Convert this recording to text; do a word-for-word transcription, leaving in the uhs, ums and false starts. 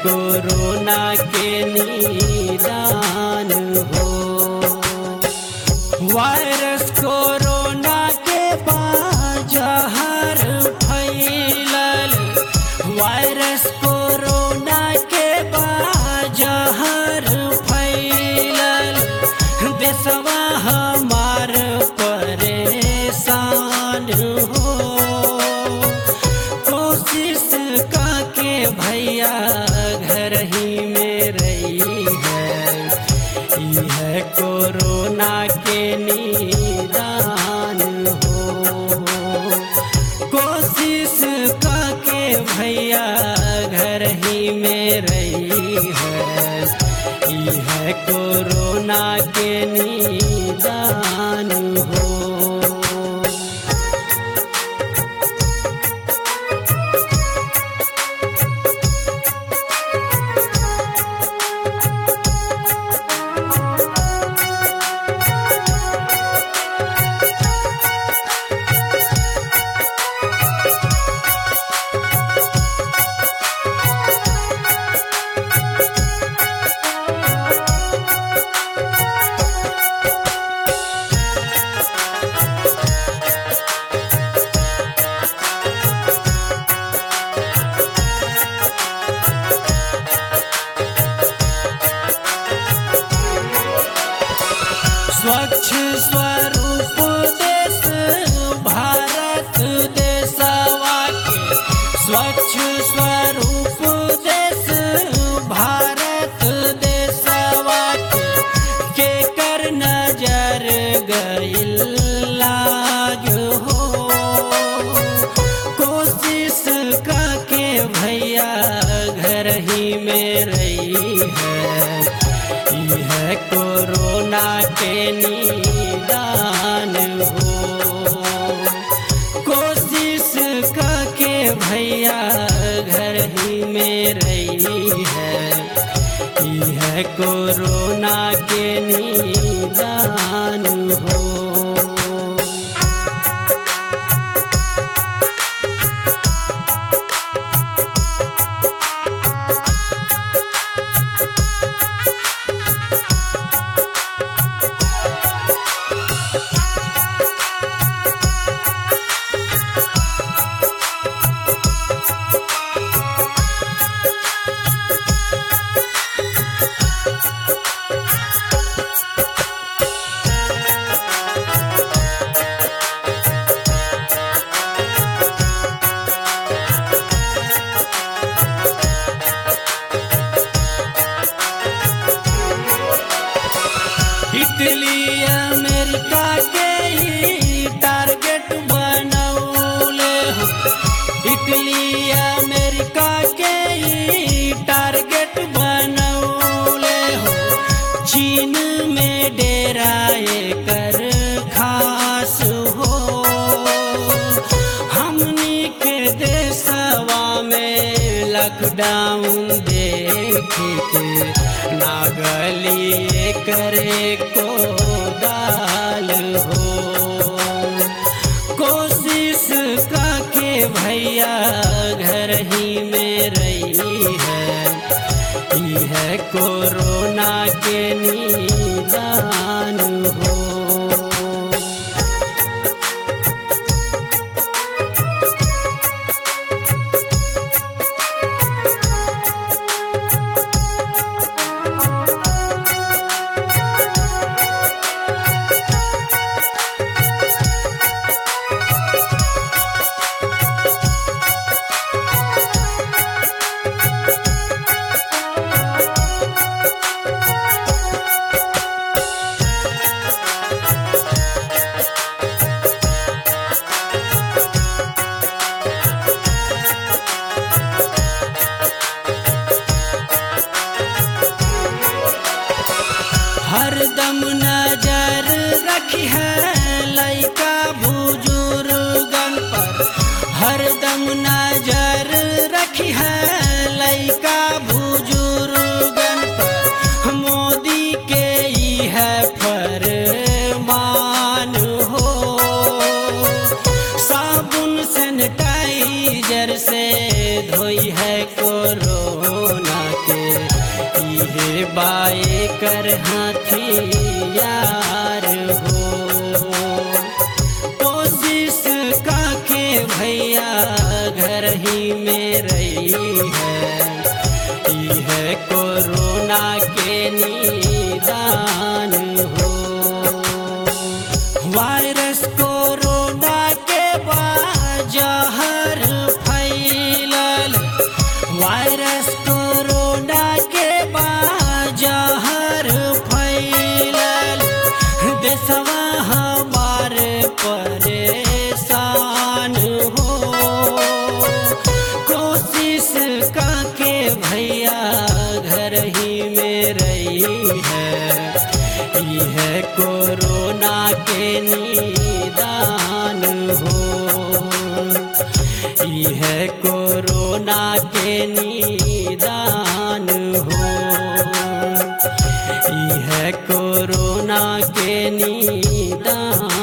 Corona के निदान हो। वायरस कोरोना के बाजहर फैलल, वायरस कोरोना के बाजहर फैलल, देशवा हमार परेशान हो। कोशिश काके भैया घर ही में रही है, यह कोरोना के निदान हो। कोशिश काके भैया घर ही में रही है, यह कोरोना के निदान हो। स्वच्छ स्वरूप देश भारत देशवा के, स्वच्छ स्वरूप देश भारत देशवा के, केकर नजर गइल लाज हो। कोशिश काके भैया घर ही में रही है, यह कोरोना के निदान हो। कोशिश काके भैया घर ही में रही है, यह कोरोना के निदान हो। इटली अमेरिका के ही टारगेट बनौले हो, इटली अमेरिका के ही टारगेट बनौले हो। चीन में डेरा एकर खास हो, हमनी के देशवा में लॉकडाउन देख के नागली करे को दाल हो। कोशिश काके भैया घर ही में रही है, यह कोरोना के निदान हो। हरदम नजर रखी है लइका बुजुर्गन पर, हरदम नजर रखी है लइका बुजुर्गन पर। मोदी के ही है फरमान हो, साबुन सैनिटाइजर से धोई है कोरोना बाए कर हथियार हो। कोशिश काके भैया घर ही में रही है, ई है कोरोना के निदान हो। वायरस कोरोना के बाजहर फैलल, वायरस कोरोना के बाजहर फैलल, देशवा हमार परेशान हो। कोशिश काके भैया घर ही में रही है, ई है कोरोना के निदान हो, ई है कोरोना के निदान हो, ई है कोरोना के निदान।